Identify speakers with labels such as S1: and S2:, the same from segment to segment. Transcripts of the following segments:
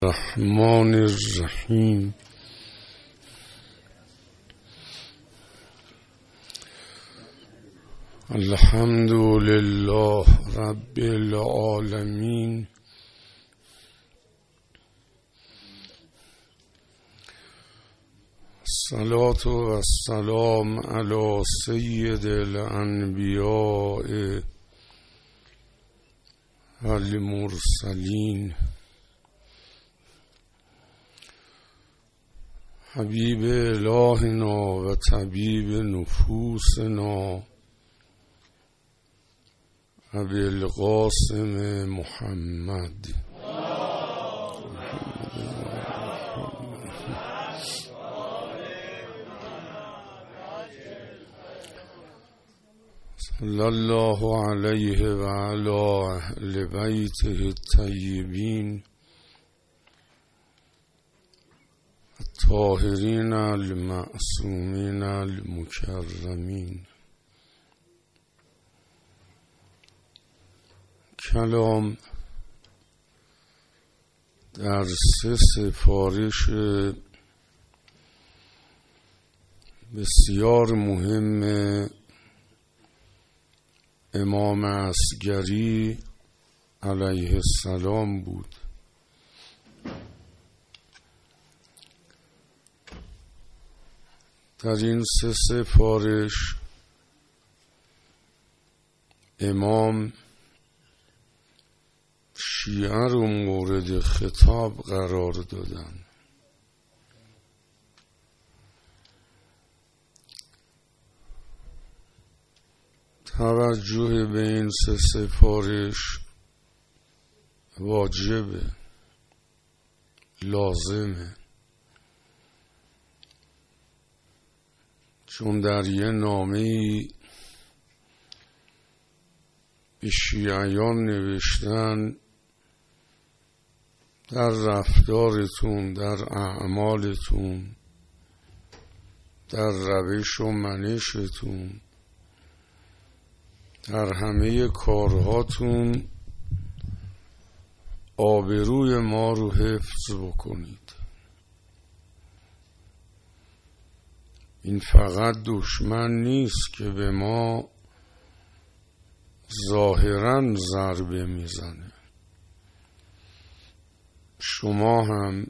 S1: الرحمن الرحیم. الحمد لله رب العالمین. الصلاة و السلام علی سید الانبیاء و المرسلین حبیب الهنا و طبیب نفوسنا ابی القاسم محمد صلی الله علیه و علی اهل بیته الطیبین الطاهرین المعصومین المکرمین. کلام در 3 سفارش بسیار مهم امام اصغری علیه السلام بود. در این 3 سفارش امام شیعه رو مورد خطاب قرار دادن. توجه به این 3 سفارش واجبه، لازمه، چون در یه نامه‌ای به شیعیان نوشتن در رفتارتون، در اعمالتون، در روش و منشتون، در همه کارهاتون آبروی ما رو حفظ بکنید. این فقط دشمن نیست که به ما ظاهراً ضربه میزنه، شما هم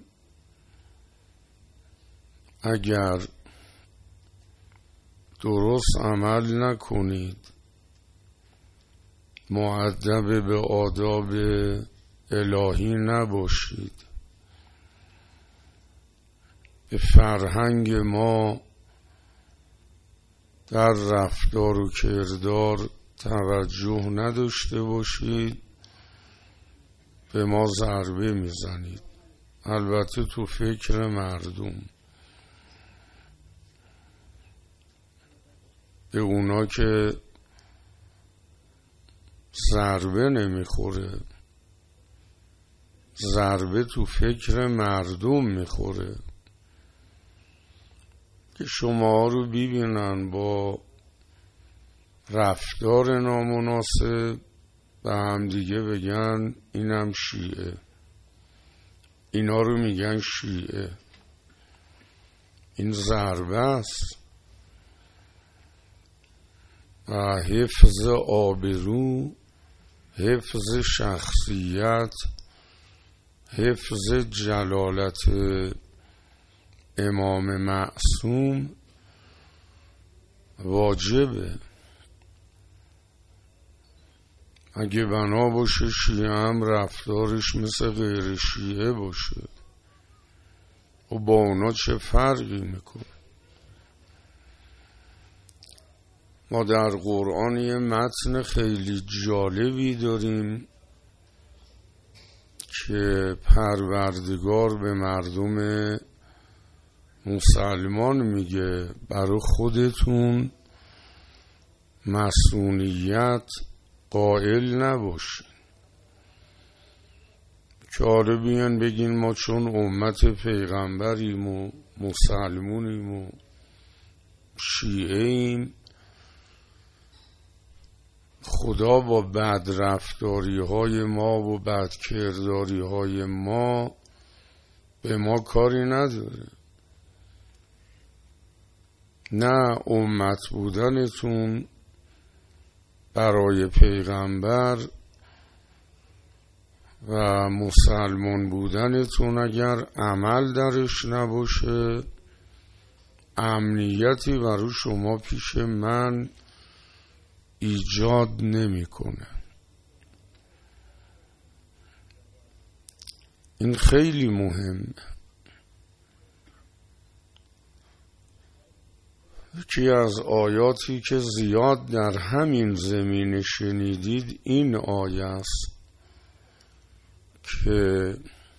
S1: اگر درست عمل نکنید، مؤدب به آداب الهی نباشید، به فرهنگ ما در رفتار و کردار توجه نداشته باشید، به ما ضربه میزنید. البته تو فکر مردم، به اونا که ضربه نمیخوره، ضربه تو فکر مردم میخوره که شما رو ببینن با رفتار نامناسب به هم دیگه بگن اینم شیعه، اینا رو میگن شیعه. این ضربه است. و حفظ آبرو، حفظ شخصیت، حفظ جلالت امام معصوم واجبه. اگه بنا باشه شیعه هم رفتارش مثل غیر شیعه باشه، و با اونا چه فرقی میکنه؟ ما در قرآن یه متن خیلی جالبی داریم که پروردگار به مردم مسلمان میگه برای خودتون مسئولیت قائل نباشین، که آره بیان بگین ما چون امت پیغمبریم و مسلمونیم و شیعه ایم، خدا با بد رفتاری های ما و بد کرداری های ما به ما کاری نداره. نه امت بودنتون برای پیغمبر و مسلمان بودنتون اگر عمل درش نباشه امنیتی برای شما پیش من ایجاد نمیکنه. این خیلی مهمه. یکی از آیاتی که زیاد در همین زمینه شنیدید این آیه است که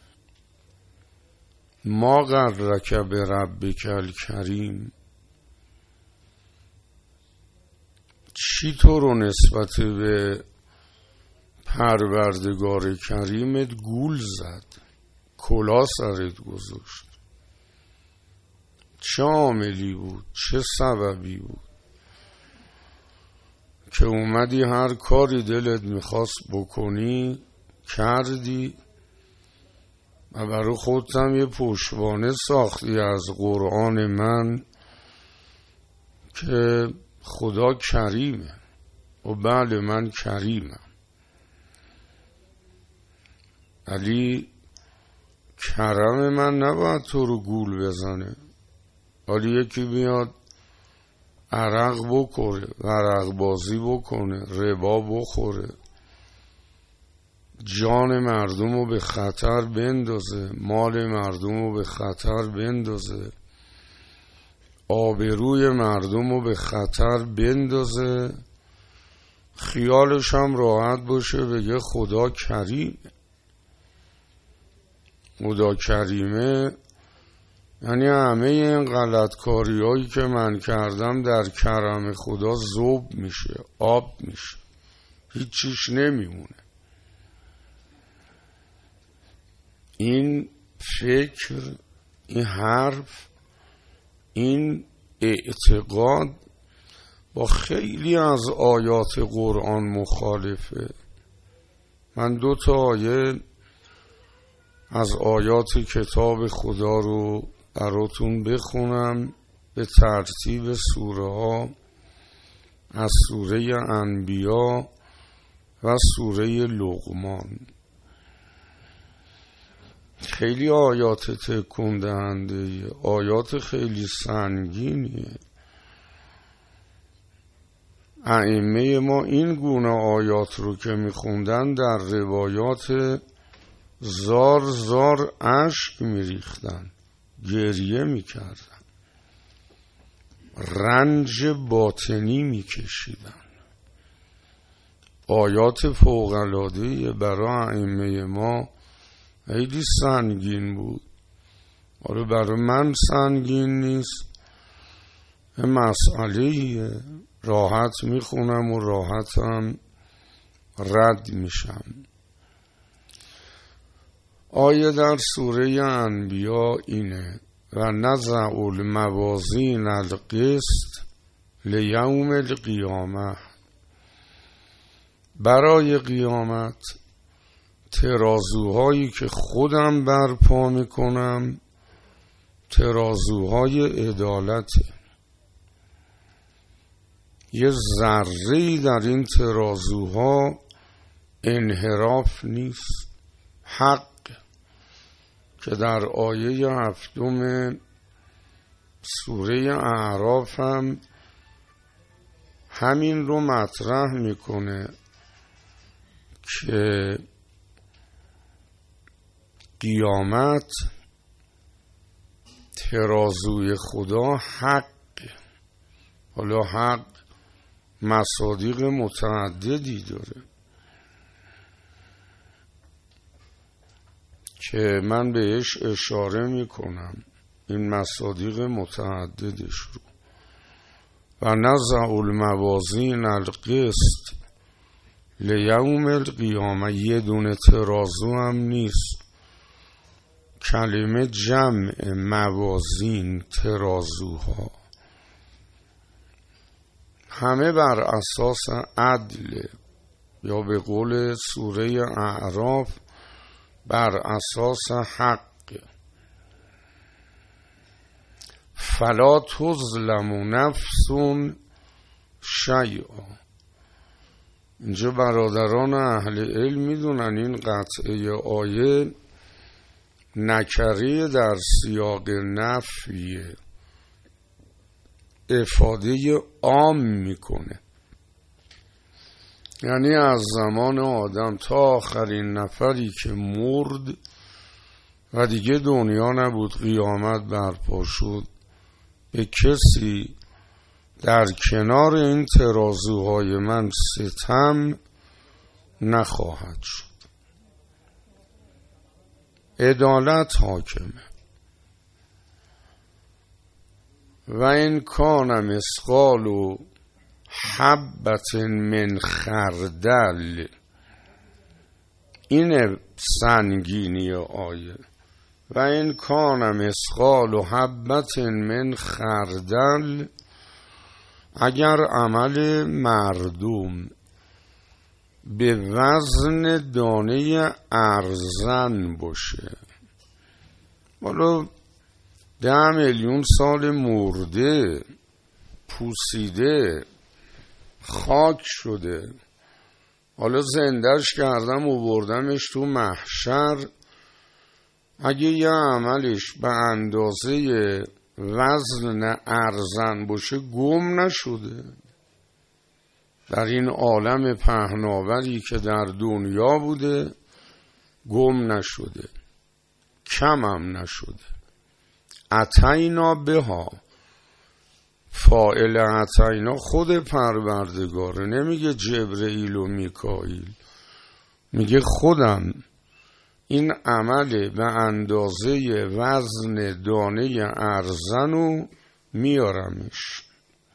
S1: ما غرک بربک الکریم، چی تو رو نسبت به پروردگار کریمت گول زد، کلا سرت گذاشت؟ چه عاملی بود، چه سببی بود که اومدی هر کاری دلت میخواست بکنی کردی و برای خودت هم یه پشتوانه ساختی از قرآن من که خدا کریمه و بله من کریمم، ولی کرم من نباید تو رو گول بزنه. ولی یکی بیاد عرق بخوره، ورق بازی بکنه، ربا بخوره، جان مردم رو به خطر بندازه، مال مردم رو به خطر بندازه، آبروی مردم رو به خطر بندازه، خیالش هم راحت باشه بگه خدا کریمه. خدا کریمه یعنی همه این غلطکاری هایی که من کردم در کرم خدا ذوب میشه، آب میشه، هیچیش نمیمونه. این فکر، این حرف، این اعتقاد با خیلی از آیات قرآن مخالفه. من 2 آیه از آیات کتاب خدا رو براتون بخونم به ترتیب سوره ها، از سوره انبیا و سوره لقمان. خیلی آیات تکون دهنده، آیات خیلی سنگینیه. ائمه ما این گونه آیات رو که میخوندن در روایات زار زار اشک میریختن، گریه میکردن، رنج باطنی میکشیدن. آیات فوق‌العاده برای ائمه ما خیلی سنگین بود. آره برای من سنگین نیست، مسئله راحت میخونم و راحتم رد میشم. آیه در سوره انبیا اینه: و نضع الموازین القسط لیوم القیامه، برای قیامت ترازوهایی که خودم برپا میکنم، ترازوهای عدالته. یه ذره‌ای در این ترازوها انحراف نیست، حق که در آیه 7 سوره اعراف هم همین رو مطرح میکنه که قیامت ترازوی خدا حق. حالا حق مصادیق متعددی داره که من بهش اشاره میکنم، این مصادیق متعددش رو. و نضع الموازین القسط لیوم القیامه، یه دونه ترازو هم نیست، کلمه جمع موازین، ترازوها، همه بر اساس عدل، یا به قول سوره اعراف بر اساس حق. فلا تظلم نفس شیئا. اینجا برادران اهل علم میدونن این قطعه آیه نکره در سیاق نفیه، افاده عام میکنه، یعنی از زمان آدم تا آخرین نفری که مرد و دیگه دنیا نبود، قیامت برپا شد، به کسی در کنار این ترازوهای من ستم نخواهد شد. عدالت حاکمه. و این کان مثقال حبة من خردل، این سنگینی آیه. و این کان مثقال حبة من خردل، اگر عمل مردم به وزن دانه ارزن باشه، حالا 10 میلیون سال مرده، پوسیده، خاک شده، حالا زندهش کردم و بردمش تو محشر، اگه یه عملش به اندازه وزن ارزن باشه گم نشده در این عالم پهناوری که در دنیا بوده، گم نشده، کمم نشده. اتینا بها، فاعل اتینا خود پروردگاره، نمیگه جبرئیل و میکائیل، میگه خودم این عمل به اندازه وزن دانه ارزنو میارمش،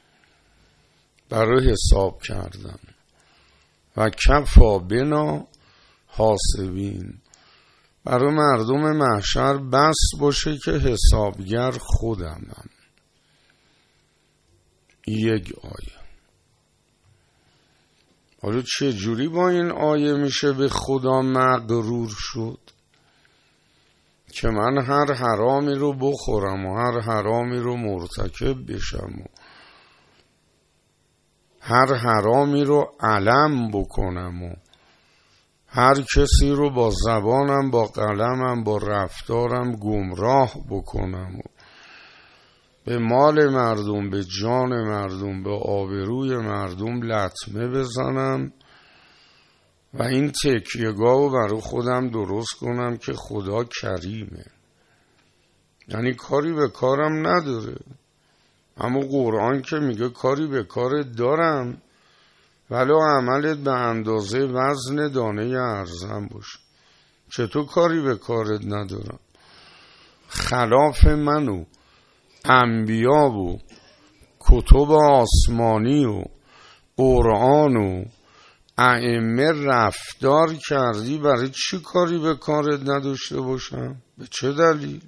S1: برای حساب کردم. و کفا بنا حاسبین، برای مردم محشر بس باشه که حسابگر خودمم. یک آیه. حالا چه جوری با این آیه میشه به خدا مغرور شد که من هر حرامی رو بخورم و هر حرامی رو مرتکب بشم و هر حرامی رو علم بکنم و هر کسی رو با زبانم، با قلمم، با رفتارم گمراه بکنم و به مال مردم، به جان مردم، به آبروی مردم لطمه بزنم و این تکیه‌گاه رو برای خودم درست کنم که خدا کریمه. یعنی کاری به کارم نداره، اما قرآن که میگه کاری به کارت دارم ولو عملت به اندازه وزن دانه ارزن باشه. چطور کاری به کارت ندارم؟ خلاف منو انبیا و کتب آسمانی و قرآن و ائمه رفتار کردی، برای چی کاری به کارت نداشته باشم؟ به چه دلیل؟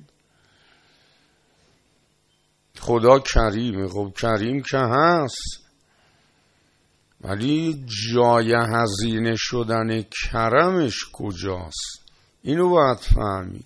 S1: خدا کریمه. خب کریم که هست، ولی جای هزینه شدن کرمش کجاست؟ اینو باید فهمید.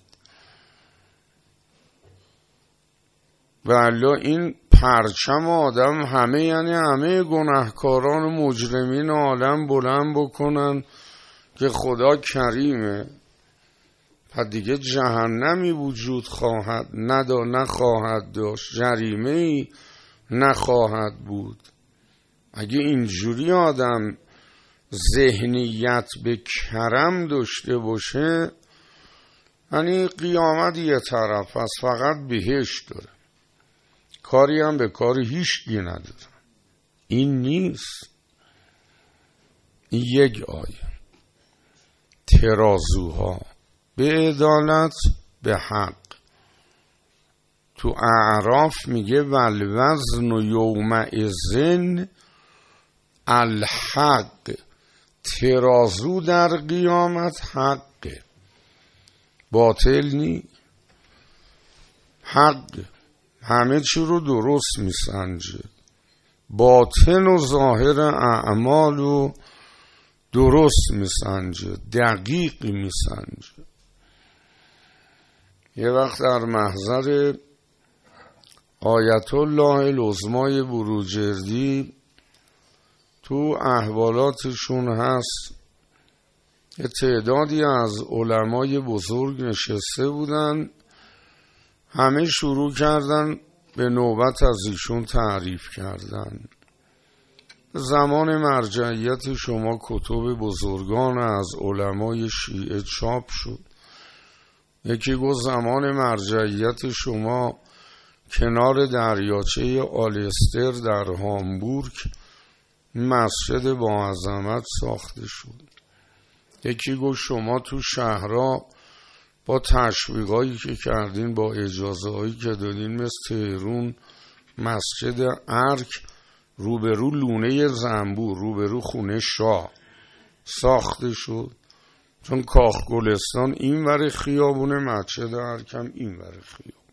S1: ولی این پرچم آدم همه، یعنی همه گناهکاران و مجرمین عالم بلند بکنن که خدا کریمه، پس دیگه جهنمی وجود خواهد نخواهد داشت، جریمه‌ای نخواهد بود. اگه اینجوری آدم ذهنیت به کرم داشته باشه، یعنی قیامت یه طرف از فقط بهشت داره، کاری هم به کار هیچکی نداره. این نیست. این یک آیه. ترازوها به عدالت، به حق. تو اعراف میگه والوزن یومئذ الحق، ترازو در قیامت حقه، باطل نی، حق، همه چی رو درست میسنجه، باطن و ظاهر اعمال رو درست میسنجه، دقیق میسنجه. یه وقت در محضر آیت الله العظمای بروجردی تو احوالاتشون هست یه تعدادی از علمای بزرگ نشسته بودن، همه شروع کردن به نوبت از ایشون تعریف کردن. زمان مرجعیت شما کتب بزرگان از علمای شیعه چاپ شد. یکی گفت زمان مرجعیت شما کنار دریاچه آلستر در هامبورگ مسجد با عظمت ساخته شد. یکی گفت شما تو شهرها با تشویقایی که کردین، با اجازه هایی که دادین، مثل تهرون مسجد ارک روبرو لونه زنبور روبرو خونه شاه ساخته شد، چون کاخ گلستان این ور خیابونه، مسجد ارک هم این ور خیابون.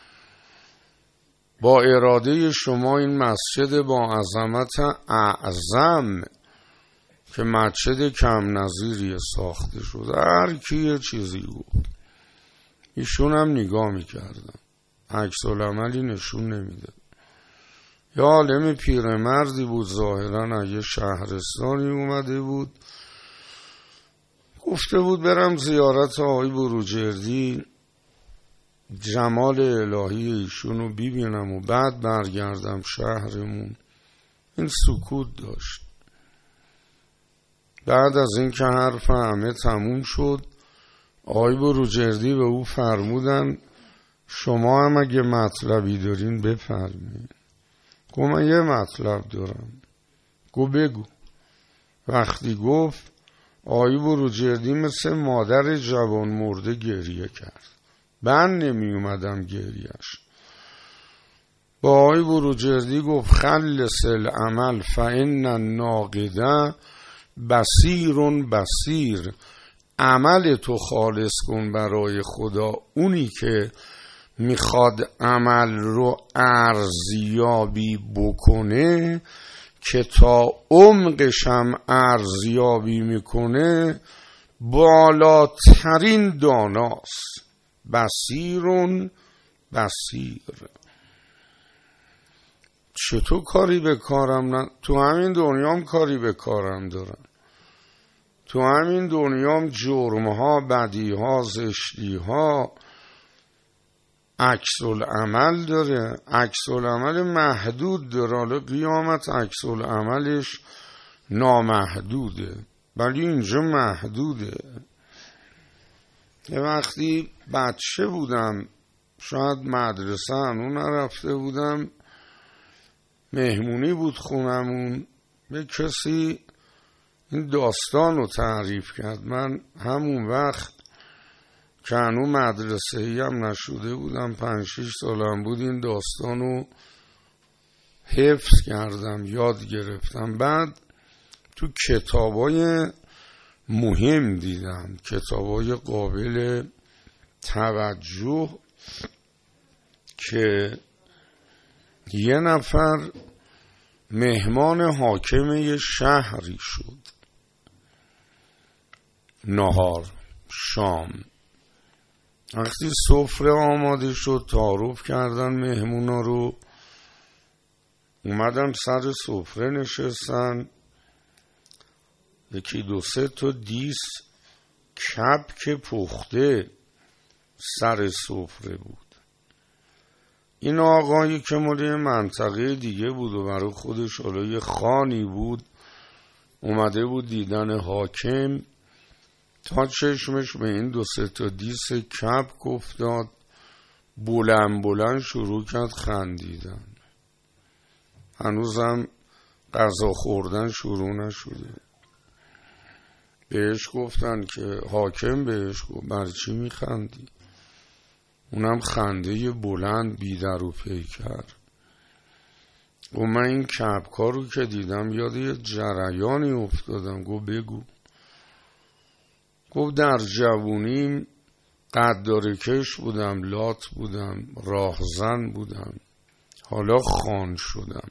S1: با اراده شما این مسجد با عظمت اعظم که مسجد کم نظیری ساخته شد. هر کی یه چیزی گفت، ایشون هم نگاه میکردن، عکس العملی نشون نمیده. یا عالم پیرمردی بود ظاهرا یه شهرستانی اومده بود، گفته بود برم زیارت آقای بروجردی، جمال الهی ایشون رو ببینم و بعد برگردم شهرمون. این سکوت داشت. بعد از این که حرف همه تموم شد، آقای بروجردی به او فرمودن شما هم اگه مطلبی دارین بفرمایید. گفت من یه مطلب دارم. گفت بگو. وقتی گفت آقای بروجردی مثل مادر جوان مرده گریه کرد. من نمی اومدم گریهش. با آقای بروجردی گفت خلص العمل فإن الناقده بصیر بصیر. عمل تو خالص کن برای خدا. اونی که میخواد عمل رو ارزیابی بکنه که تا عمقش هم ارزیابی میکنه بالاترین داناست. بصیرون بصیر. چطور کاری به کارم نه؟ تو همین دنیام کاری به کارم دارم. تو همین دنیام جرمها، بدیها، زشتیها عکس العمل داره. عکس العمل محدود داره. حالا قیامت عکس العملش نامحدوده، ولی اینجا محدوده. یه وقتی بچه بودم، شاید مدرسه هنوز نرفته بودم، مهمونی بود خونمون، به کسی این داستان رو تعریف کرد. من همون وقت که هنوز مدرسه‌ای هم نشده بودم، 5-6 سالم بود، این داستان رو حفظ کردم، یاد گرفتم. بعد تو کتابای مهم دیدم، کتابای قابل توجه، که یه نفر مهمان حاکم یه شهری شد. نهار شام، وقتی سفره آماده شد تعارف کردن مهمونا رو، اومدن سر سفره نشستن. 1-2-3 تا دیس کبک پخته سر سفره بود. این آقایی که مال منطقه دیگه بود و برای خودش حالا یه خانی بود، اومده بود دیدن حاکم، تا چشمش به این 2-3 تا دیس کبک افتاد، بلند بلند شروع کرد خندیدن. هنوزم غذا خوردن شروع نشده. بهش گفتن که حاکم بهش گفت برای چی میخندی؟ اونم خنده بلند بیدر و پیکر. و من این کبکا رو که دیدم یاد یه جریانی افتادم. گفت بگو. گفت در جوونیم قدارکش بودم، لات بودم، راهزن بودم، حالا خان شدم.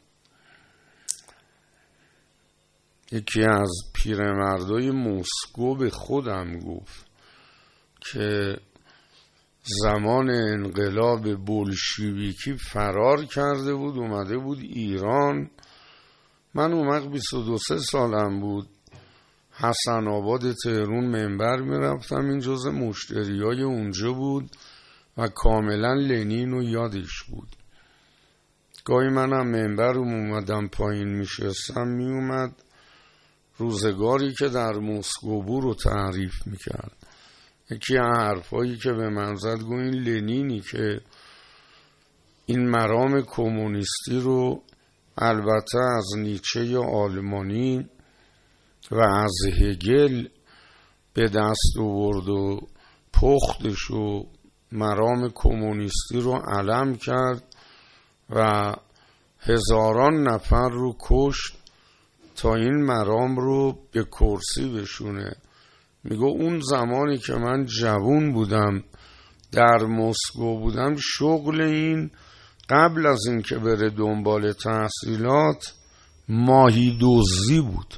S1: یکی از پیرمردای مسکو به خودم گفت که زمان انقلاب بولشویکی فرار کرده بود، اومده بود ایران. من اون وقت 22 سالم بود، حسن آباد تهرون منبر میرفتم، این جز مشتریای اونجا بود و کاملا لنین رو یادش بود. گاهی منم منبر اومدم پایین میشستم، میومد روزگاری که در مسکو بود رو تعریف میکرد. یکی از حرفایی که به من زد، گفت این لنینی که این مرام کمونیستی رو البته از نیچه آلمانی و از هگل به دست آورد و پختش و مرام کمونیستی رو علم کرد و هزاران نفر رو کشت تا این مرام رو به کرسی بشونه. میگه اون زمانی که من جوون بودم در مسکو بودم، شغل این قبل از این که بره دنبال تحصیلات ماهی دزدی بود،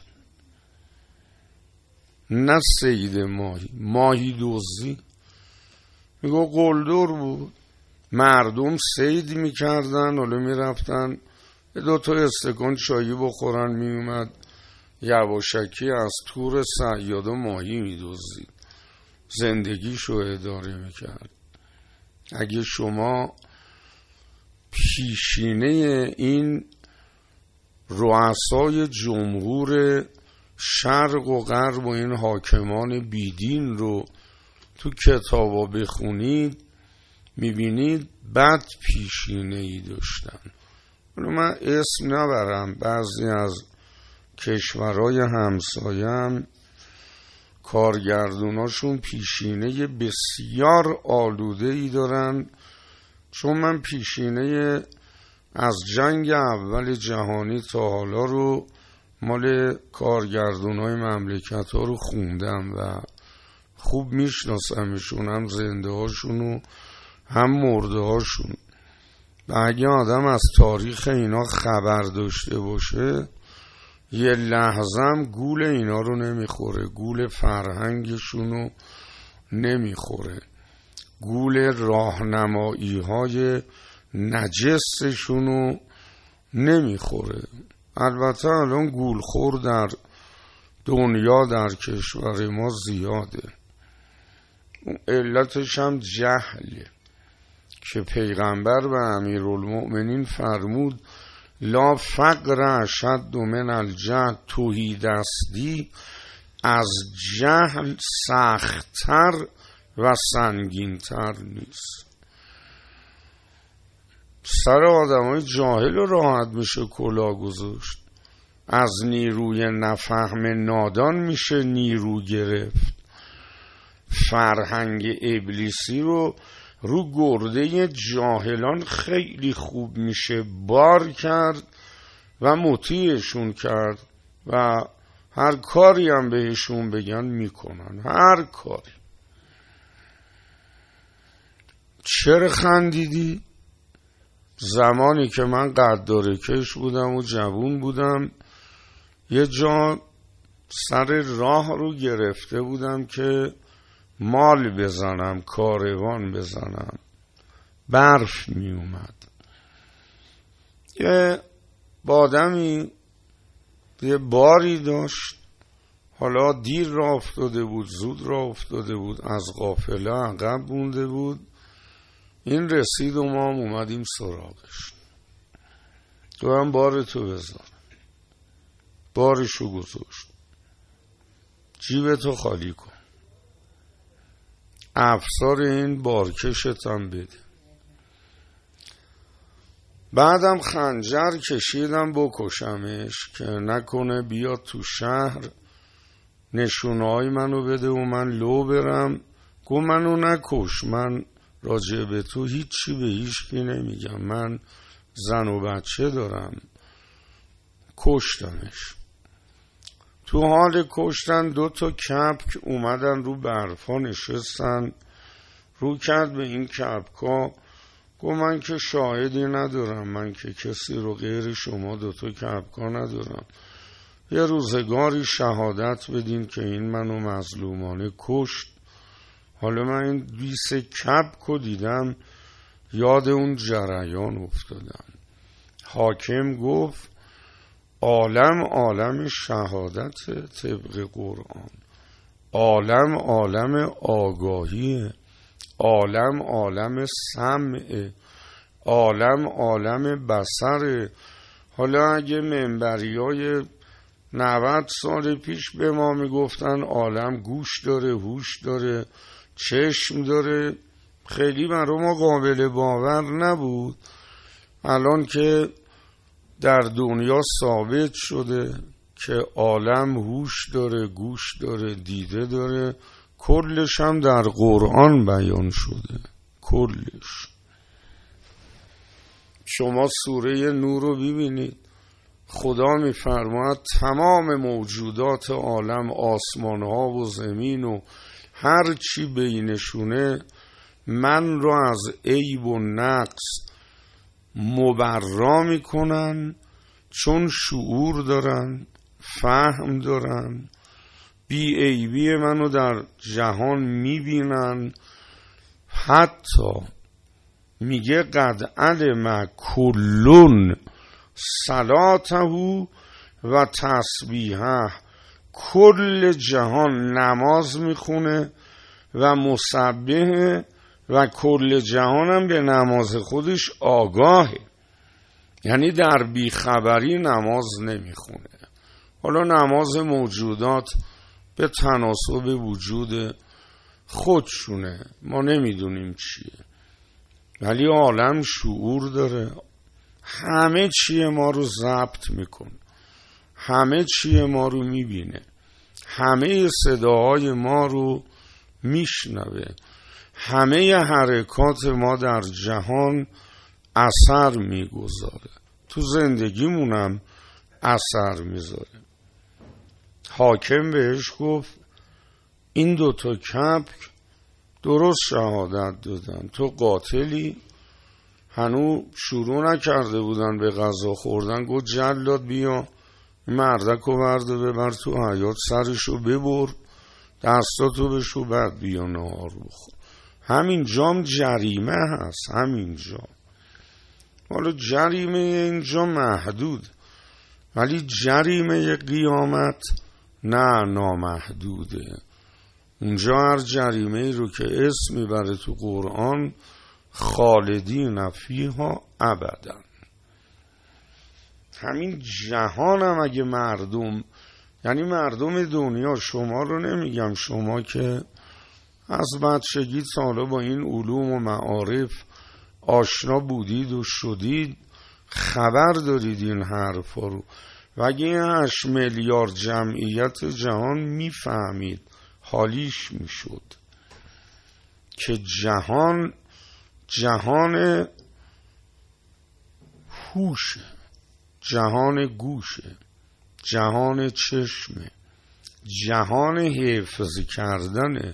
S1: نه صید ماهی دزدی. میگه قلدر بود، مردم صید میکردن، حالا میرفتن 2 استکان چایی بخورن، میومد یواشکی از تور صیاد و ماهی میدزدید، زندگیشو اداره میکرد. اگه شما پیشینه این رؤسای جمهور شرق و غرب و این حاکمان بیدین رو تو کتابا بخونید، میبینید بد پیشینه ای داشتن. من اسم نبرم، بعضی از کشورهای همسایم کارگردوناشون پیشینه بسیار آلوده ای دارن، چون من پیشینه از جنگ اول جهانی تا حالا رو مال کارگردونای مملکت ها رو خوندم و خوب میشناسمشون، هم زنده هاشون و هم مرده هاشون. و اگه آدم از تاریخ اینا خبر داشته باشه، یه لحظم گول اینا رو نمیخوره، گول فرهنگشون رو نمیخوره، گول راهنمایی های نجسشون رو نمیخوره. البته الان گولخور در دنیا در کشور ما زیاده، علتش هم جهله که پیغمبر و امیرالمؤمنین فرمود لا فقر اشد من الجهل، تهیدستی از جهل سخت‌تر و سنگین‌تر نیست. سر آدمای جاهل رو راحت میشه کلاه گذاشت، از نیروی نفهم نادان میشه نیرو گرفت. فرهنگ ابلیسی رو گرده جاهلان خیلی خوب میشه بار کرد و مطیعشون کرد و هر کاری هم بهشون بگن میکنن، هر کاری. چرا خندیدی؟ زمانی که من قداره کش بودم و جوون بودم، یه جا سر راه رو گرفته بودم که مال بزنم، کاروان بزنم، برف می اومد. یه بادمی یه باری داشت، حالا دیر راه افتاده بود، زود راه افتاده بود، از قافله عقب مونده بود. این رسید و ما هم اومدیم سراغش. تو هم بارتو بذار. بارشو گذاشت. جیبتو خالی کن. افسار این بارکشت هم بده. بعدم خنجر کشیدم بکشمش که نکنه بیاد تو شهر نشونه‌های منو بده و من لو برم. گو منو نکش، من راجع به تو هیچی به هیچکی نمیگم، من زن و بچه دارم. کشتمش. تو حال کشتن 2 کپک اومدن رو برفا نشستن، رو کرد به این کپکا. گو من که شاهدی ندارم، من که کسی رو غیر شما 2 کپکا ندارم، یه روزگاری شهادت بدین که این منو مظلومانه کشت، حالا من این 20 کبک رو دیدم، یاد اون جریان افتادم. حاکم گفت عالم عالم شهادت طبق قرآن، عالم عالم آگاهی، عالم عالم سمع، عالم عالم بصر. حالا اگه منبریای 90 سال پیش به ما میگفتن عالم گوش داره، هوش داره، چشم داره، خیلی برای ما قابل باور نبود. الان که در دنیا ثابت شده که عالم هوش داره، گوش داره، دیده داره، کلش هم در قرآن بیان شده، کلش. شما سوره نور رو ببینید، خدا میفرماید تمام موجودات عالم، آسمان ها و زمین و هر چی بینشونه، من رو از عیب و نقص مبرا میکنن، چون شعور دارن، فهم دارن، بی عیبی منو در جهان میبینن. حتی میگه قد علم کلون صلاته و تسبیحه، کل جهان نماز میخونه و مسبحه و کل جهان هم به نماز خودش آگاهه، یعنی در بیخبری نماز نمیخونه. حالا نماز موجودات به تناسب وجود خودشونه، ما نمیدونیم چیه، ولی عالم شعور داره، همه چیه ما رو ضبط میکنه، همه چیه ما رو میبینه، همه صداهای ما رو میشنوه، همه حرکات ما در جهان اثر میگذاره، تو زندگیمونم اثر میذاره. حاکم بهش گفت این 2 کبک درست شهادت دادن، تو قاتلی. هنو شروع نکرده بودن به غذا خوردن، گفت جلاد بیا مردکو برده ببر تو حیاط، سرشو ببر، دستاتو بشو، بعد بیا نهار بخور. همین جام جریمه هست، همین جام. حالا جریمه اینجا محدود، ولی جریمه قیامت نه، نامحدوده. اونجا هر جریمه رو که اسم میبره تو قرآن، خالدین فیها ابدا. همین جهان هم اگه مردم، یعنی مردم دنیا، شما رو نمیگم، شما که از بچگی تا حالا با این علوم و معارف آشنا بودید و شدید، خبر دارید این حرفا رو، و اگه این 8 میلیارد جمعیت جهان میفهمید، حالیش میشد که جهان هوشه، جهان گوشه، جهان چشمه، جهان حفظ کردنه.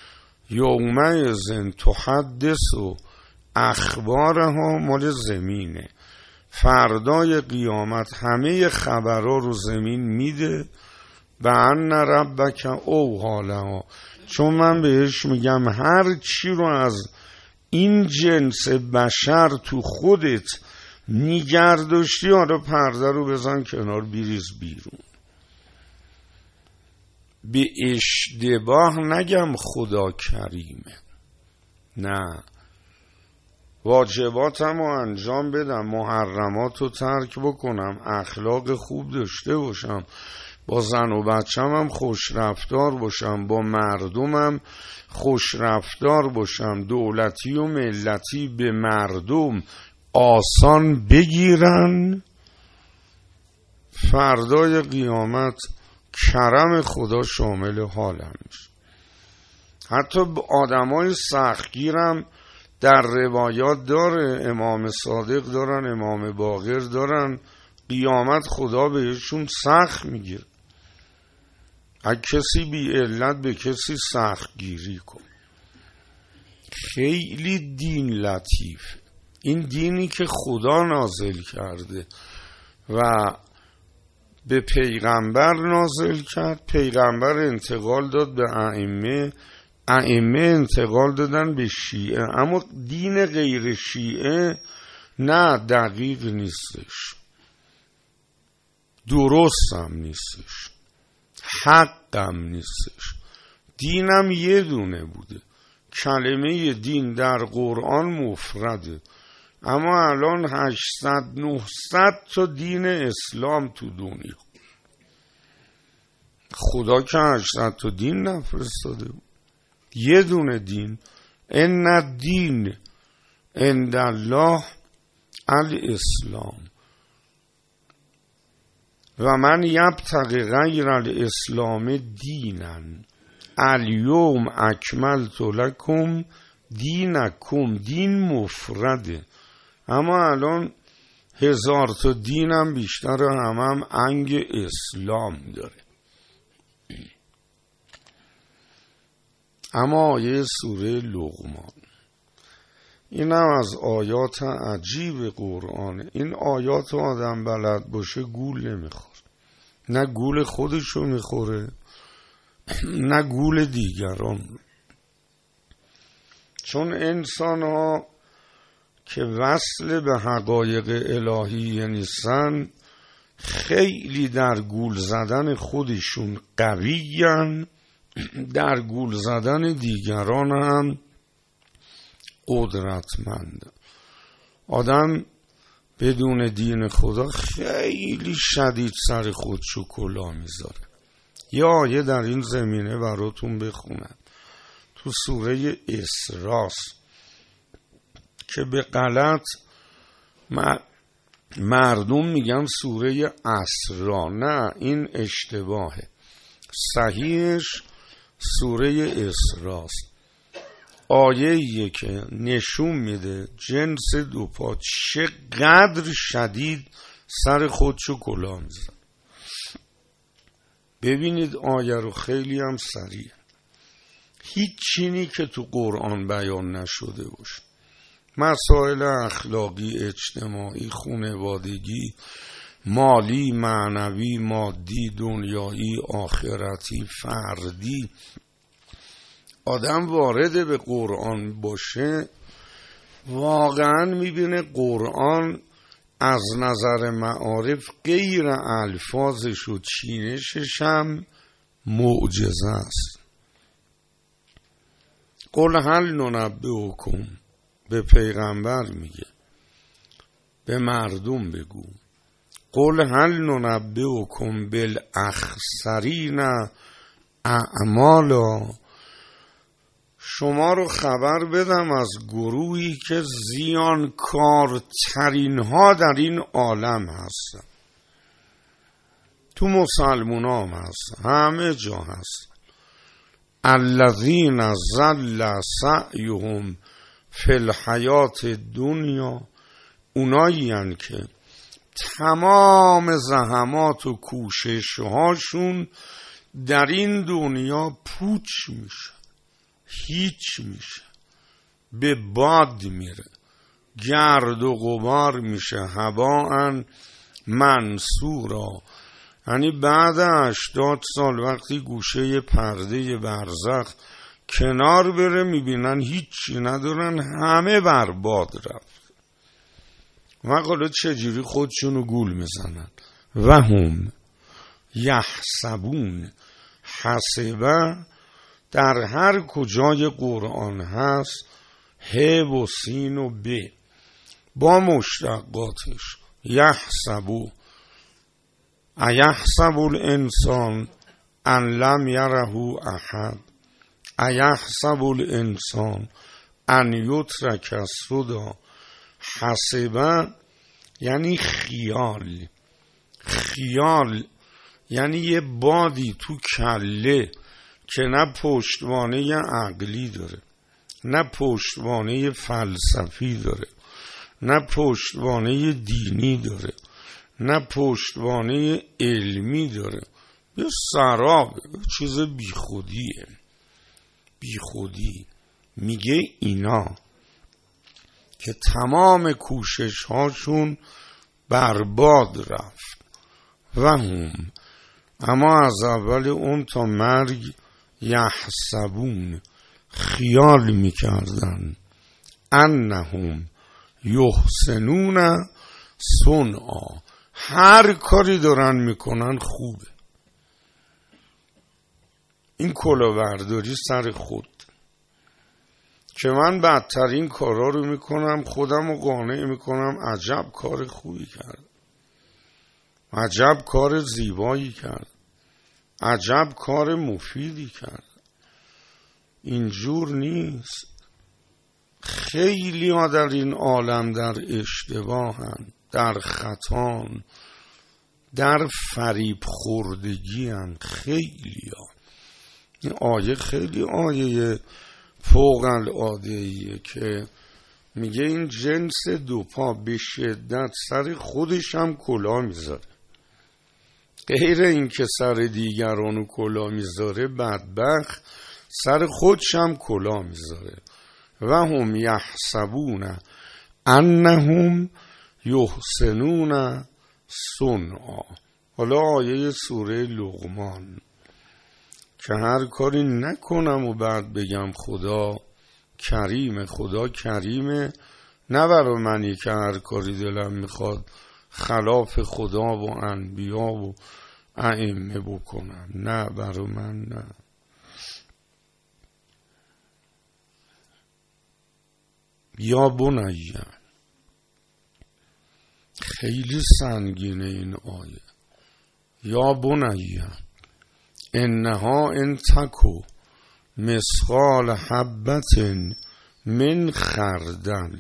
S1: یومئذ تحدث اخبارها مال زمینه. فردای قیامت همه خبرها رو زمین میده، به ان ربک اوحی لها، چون من بهش میگم هر چی رو از این جنس بشر تو خودت نیگرداشتی، حالا پرده رو بزن کنار، بریز بیرون. به اشتباه نگم خدا کریمه، نه، واجباتم رو انجام بدم، محرمات رو ترک بکنم، اخلاق خوب داشته باشم، با زن و بچم هم خوش رفتار باشم، با مردمم خوش رفتار باشم، دولتی و ملتی به مردم آسان بگیرن. فردای قیامت کرم خدا شامل حالم میشه. حتی آدمای سختگیرم در روایات داره، امام صادق دارن، امام باقر دارن، قیامت خدا بهشون سخت میگیره. اگه کسی بی علت به کسی سخت گیری کن، خیلی دین لطیف، این دینی که خدا نازل کرده و به پیغمبر نازل کرد، پیغمبر انتقال داد به ائمه، ائمه انتقال دادن به شیعه، اما دین غیر شیعه نه دقیق نیستش، درست هم نیستش، حق هم نیستش. دینم یه دونه بوده، کلمه دین در قرآن مفرده، اما الان 800-900 تا دین اسلام تو دنیا. خدا که 800 تا دین نفرستاده بود، یه دونه دین. ان الدین عند الله الاسلام و من یبتغی غیر الاسلام دینا الیوم اکملت لکم دینکم. دین مفرده، اما الان 1000 تا دینم بیشتر هم انگ اسلام داره. اما آیه سوره لقمان این هم از آیات عجیب قرآنه. این آیات آدم بلد باشه گول نمیخوره، نه گول خودشو میخوره نه گول دیگران. چون انسان ها که وصل به حقایق الهی نیستن خیلی در گول زدن خودشون قوی‌اند، در گول زدن دیگران هم قدرتمند. آدم بدون دین خدا خیلی شدید سر خودشو کلا میذاره. یه آیه در این زمینه براتون بخونم تو سوره اسراء که به غلط مردم میگن سوره اسراء، نه این اشتباهه، صحیحش سوره اسراء. آیه‌ایه که نشون میده جنس دوپا چقدر شدید سر خودشو کلاه میزن. ببینید آیه رو خیلی هم سریع، هیچ چیزی که تو قرآن بیان نشده باشه، مسائل اخلاقی، اجتماعی، خانوادگی، مالی، معنوی، مادی، دنیایی، آخرتی، فردی، آدم وارد به قرآن باشه واقعا میبینه قرآن از نظر معارف غیر الفاظش و چینشش هم معجزه است. قل هل ننبئکم، به پیغمبر میگه، به مردم بگو، قل هل ننبئکم بالاخسرین اعمالا، شما رو خبر بدم از گروهی که زیانکارترین ها در این عالم هستن. تو مسلمان هم هستن، همه جا هستن. الذین ضل سعیهم فی الحیات دنیا، اونایی هستن که تمام زحمات و کوشش هاشون در این دنیا پوچ میشه، هیچ میشه، به باد میره، گرد و غبار میشه، هباء منصورا. یعنی بعد 80 سال وقتی گوشه پرده برزخ کنار بره میبینن هیچی ندارن، همه برباد رفت. و حالا چجوری خودشونو گول میزنن؟ و هم یحسبون، حسبه در هر کجای قرآن هست ه و سین و ب با مشتقاتش، یحسبو، ایحسب الانسان ان لم یره احد، ایحسب الانسان ان یترک سدی. حسبه یعنی خیال، خیال یعنی یه بادی تو کله که نه پشتوانه عقلی داره، نه پشتوانه فلسفی داره، نه پشتوانه دینی داره، نه پشتوانه علمی داره، یه سرابه، چیز بیخودیه، بیخودی. میگه اینا که تمام کوشش هاشون برباد رفت و هم، اما از اول اون تا مرگ، یحسبون خیال میکردن انهم یحسنون صنعا، هر کاری دارن میکنن خوبه. این کلاهبرداری سر خود که من بدترین کارا رو میکنم، خودم رو قانع میکنم عجب کار خوبی کرد، عجب کار زیبایی کرد، عجب کار مفیدی کرد. اینجور نیست. خیلی ها در این عالم در اشتباهن، در خطان، در فریب خوردگی. خیلی ها. این آیه خیلی آیه فوق العاده‌ایه که میگه این جنس دوپا به شدت سر خودش هم کلاه میذاره، غیر این که سر دیگرانو کلاه میذاره، بدبخت سر خودش هم کلاه میذاره. و هم یحسبون انهم یحسنون صنعا. حالا آیه سوره لقمان که هر کاری نکنم و بعد بگم خدا کریمه، خدا کریمه، نه برای منی که هر کاری دلم میخواد خلاف خدا و انبیا و ائمه بکنم، نه برای من نه. یا بنیه، خیلی سنگینه این آیه. یا بنیه انها ان تکو مثقال حبت من خردل،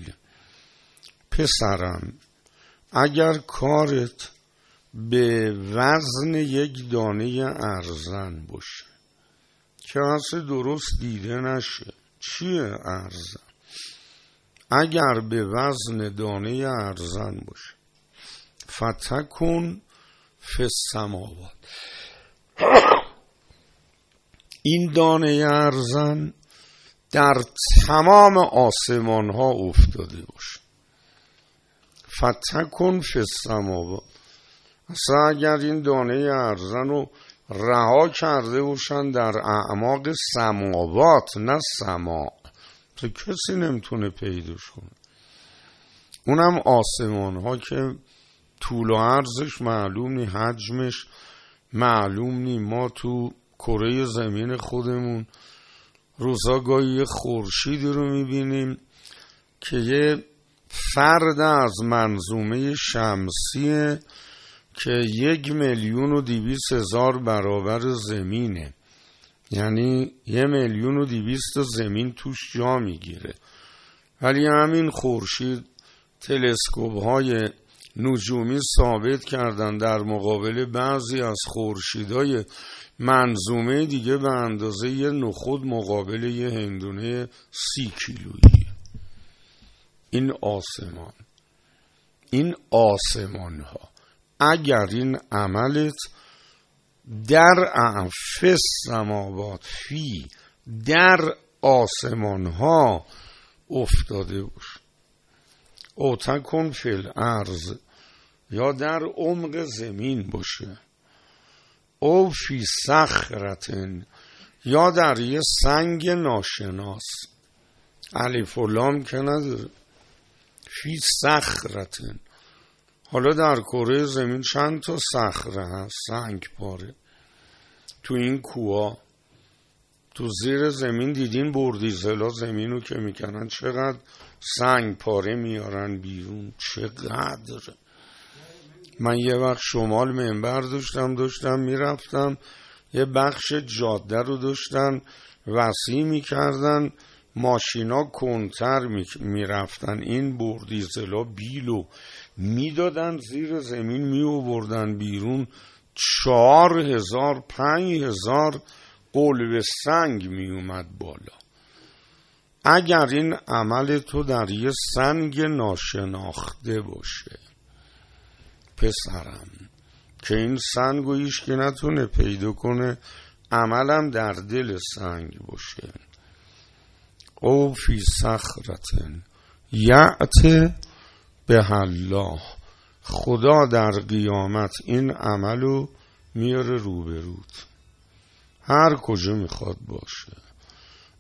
S1: پسرم اگر کارت به وزن یک دانه ارزن باشه، که اصلا درست دیده نشه چیه ارزن، اگر به وزن دانه ارزن باشه، فتکن فی السماوات، این دانه ارزن در تمام آسمان ها افتاده باشه. فتکن فی السماوات، اصلا اگر این دانه ارزن رو رها کرده باشن در اعماق سماوات، نه سما، تو کسی نمیتونه پیداش کنه. اونم آسمان ها که طول و عرضش معلوم نی، حجمش معلوم نی. ما تو کره زمین خودمون روزا گاهی یه خورشید رو میبینیم که یه فرد از منظومه شمسیه که 1,200,000 برابر زمینه، یعنی 1,200,000 زمین توش جا میگیره. ولی همین خورشید تلسکوپ های نجومی ثابت کردن در مقابل بعضی از خورشیدهای منظومه دیگه به اندازه یه نخود مقابل یه هندونه 30 کیلویی. این آسمان ها اگر این عملت در اعفس سماوات فی در آسمان ها افتاده باشه، او تکن فی الارض، یا در عمق زمین باشه، او فی صخرتن، یا در یه سنگ ناشناس، الف و لام که نداره، فی صخرتن. حالا در کره زمین چند تا صخره هست، سنگ پاره. تو این کوها تو زیر زمین دیدین بردیزلا زمین رو که میکنن چقدر سنگ پاره میارن بیرون، چقدر. من یه وقت شمال منبر داشتم میرفتم، یه بخش جاده رو داشتن وسیع میکردن، ماشینا کنتر میرفتن، این بردیزلا بیلو میدادن زیر زمین میووردن بیرون، 4,000 5,000 قلب سنگ میومد بالا. اگر این عمل تو در یه سنگ ناشناخته باشه پسرم، که این سنگ رو هیچ که نتونه پیدا کنه، عملم در دل سنگ باشه، او فی صخرتن یأت به الله، خدا در قیامت این عملو میاره روبروت، هر کجا میخواد باشه.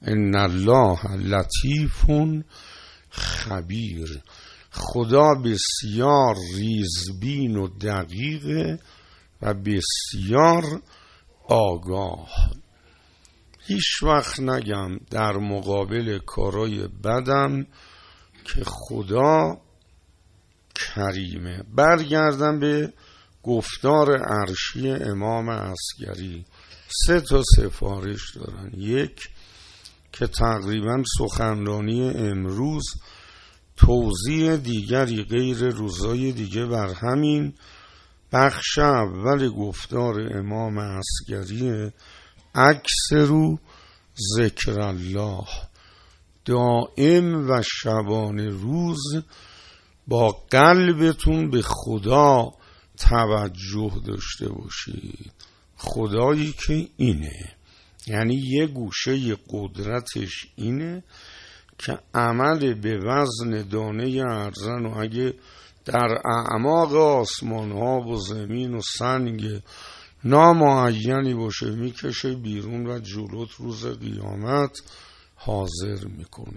S1: ان الله لطیف خبیر. خدا بسیار ریزبین و دقیقه و بسیار آگاه. هیچ وقت نگم در مقابل کارای بدم که خدا کریمه. برگردم به گفتار عرشی امام عسگری. 3 سفارش دارن. یک که تقریبا سخنرانی امروز توضیح دیگری غیر روزای دیگه بر همین بخش اول گفتار امام عسگری، اکثروا ذکر الله، دائم و شبانه روز با قلبتون به خدا توجه داشته باشید. خدایی که اینه، یعنی یه گوشه قدرتش اینه که عمل به وزن دانه ارزن و اگه در اعماق آسمان ها و زمین و سنگ نامعینی باشه میکشه بیرون و جلوت روز قیامت حاضر میکنه.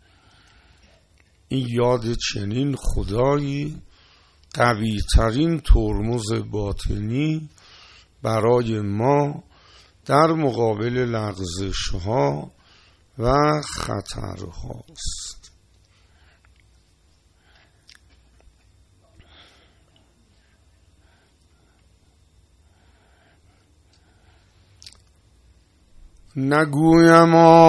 S1: این یاد چنین خدایی قوی ترین ترمز باطنی برای ما در مقابل لغزش ها و خطر هاست. نگویم